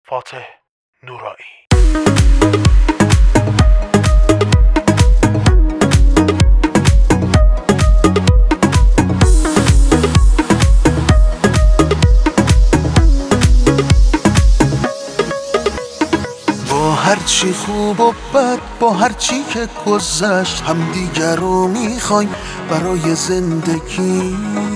فاتح نورایی. با هرچی خوب و بد، با هرچی که گذشت، همدیگر رو میخوایم برای زندگی.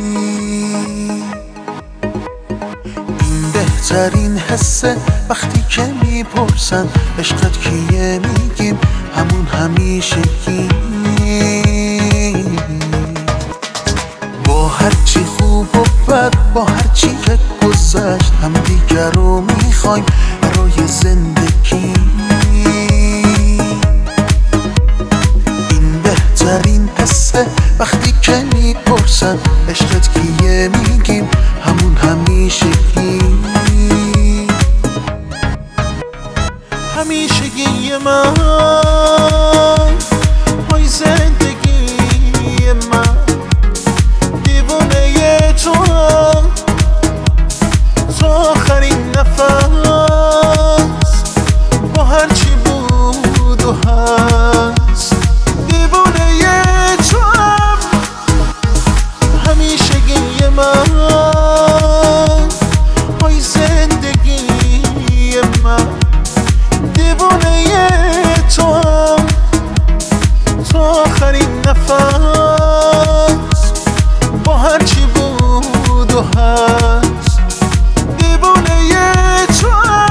این بهترین حسه وقتی که میپرسن عشقت کیه، میگیم همون همیشگی. با هرچی خوب و بد، با هرچی که گذشت، همدیگر رو میخوایم برای زندگی. این بهترین حسه وقتی که میپرسن عشقت کیه، میگیم همون همیشگی. همیشگی من، وای زندگی من، دیوونه تو آخرین نفس، با هرچی بود و هست، دیوونه تو همیشگی من، وای زندگی من، دیوونه تو آخرین نفس، با هرچی بود و هست، دیوونه تو.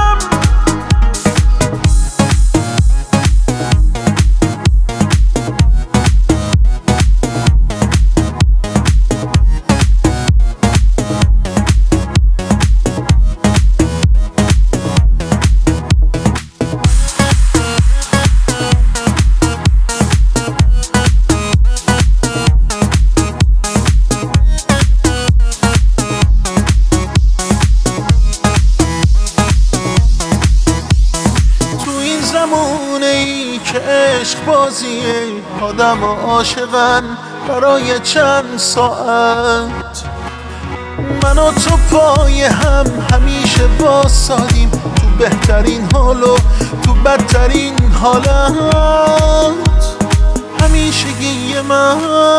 زمونه ای که عشق بازیه، آدم عاشقن برای چند ساعت، من و تو پای هم همیشه واسادیم، تو بهترین حال و تو بدترین حالت. همیشگی من،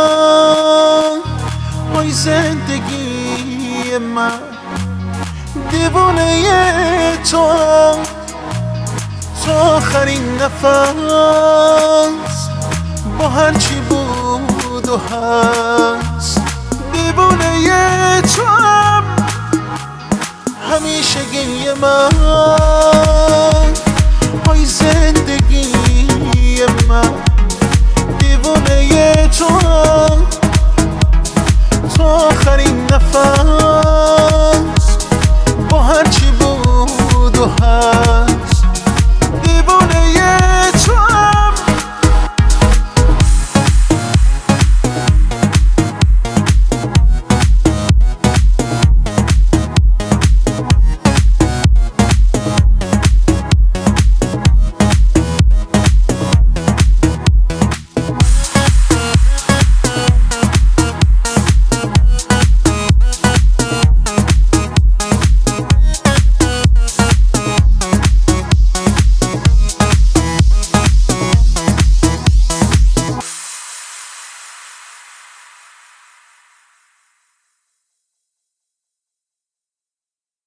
وای زندگی من، دیوونه تو آخرین نفس، با هرچی بود و هست، دیوونه تو همیشگی من.